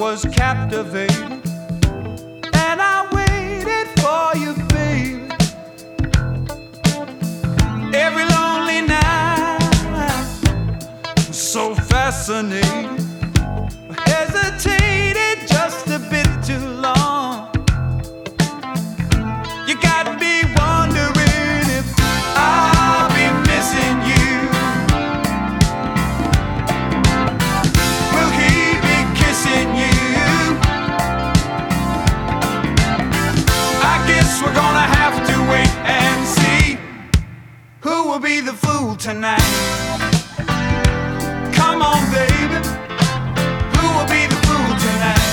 was captivated, and I waited for you, baby. Every lonely night was so fascinating. I hesitated just a bit too long. You got me wondering if I'll be missing you. Will he be kissing you? I guess we're gonna have to wait and see who will be the fool tonight. Come on, baby, who will be the fool tonight?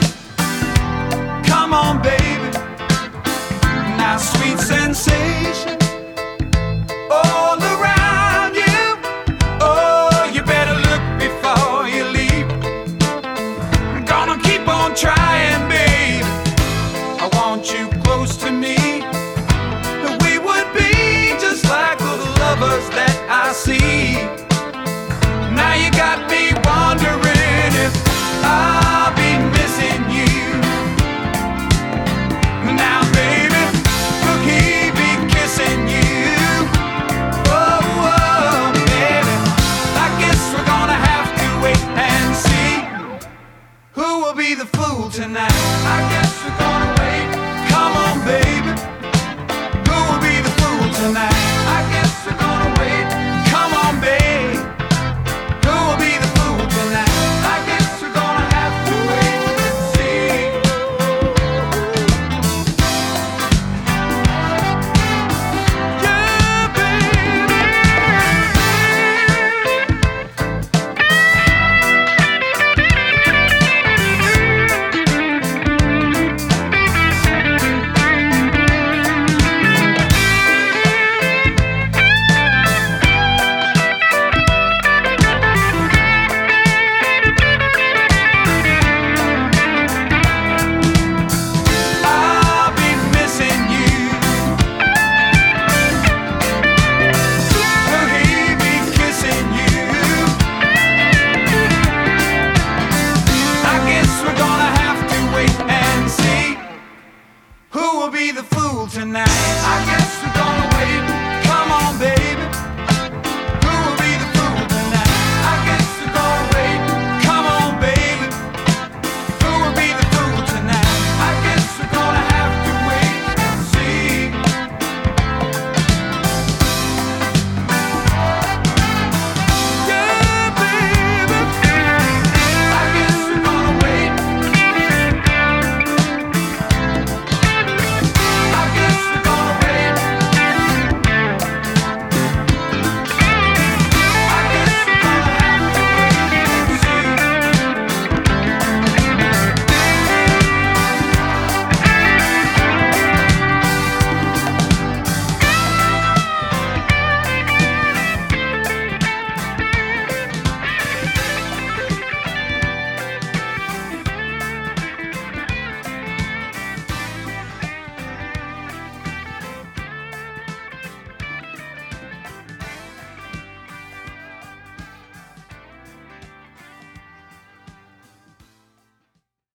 Come on, baby, now sweet sensation.